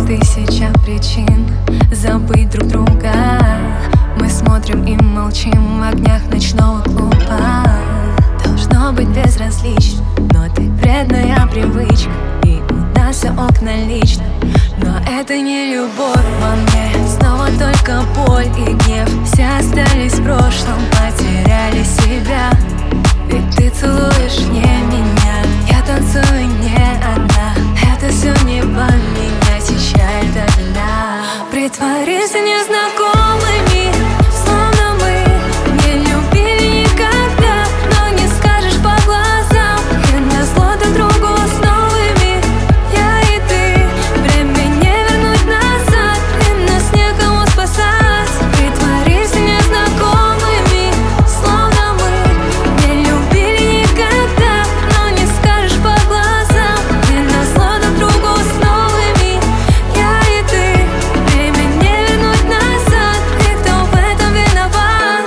тысяча причин забыть друг друга. Мы смотрим и молчим в огнях ночного клуба. Должно быть безразлично, но ты вредная привычка, и у нас все окна лично. Но это не любовь во мне, снова только боль и гнев. Все остались в прошлом, потеряли себя. Ведь ты целуешь не меня, я танцую не одна. Это все не поменять, и чья это вина? Притворись незнакомыми, словно мы не любили никогда. Но не скажешь по глазам, и назло друг другу с новыми. Я и ты, время не вернуть назад, и нас некому спасать. Притворись незнакомыми, словно мы не любили никогда. Но не скажешь по глазам, и назло друг другу с новыми. Я и ты, время не вернуть назад, и кто в этом виноват?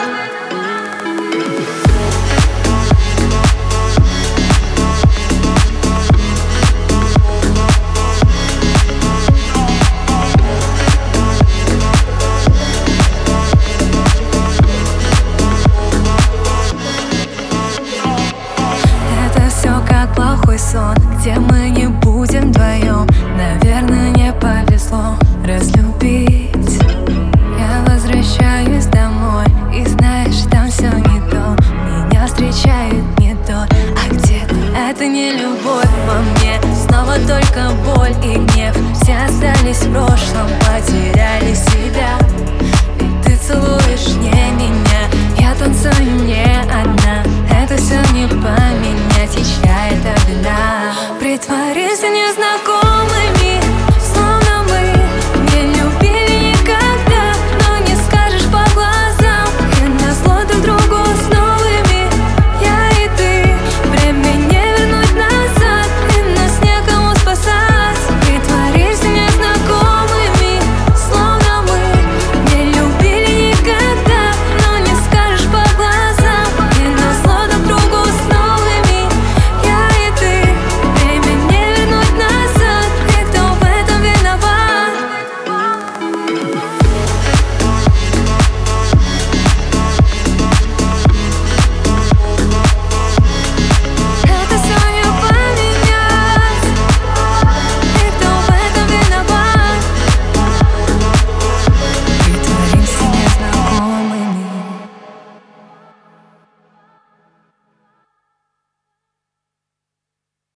Это все как плохой сон, где мы не будем вдвоем. Наверное, не повезло разлюбить. Я возвращаюсь домой, и знаешь, там все не то. Меня встречает не тот, а где-то это не любовь во мне, снова только боль и гнев. Все остались в прошлом, потеряли себя. Ведь ты целуешь не меня, я танцую не одна. Это все не поменять, и чья это вина?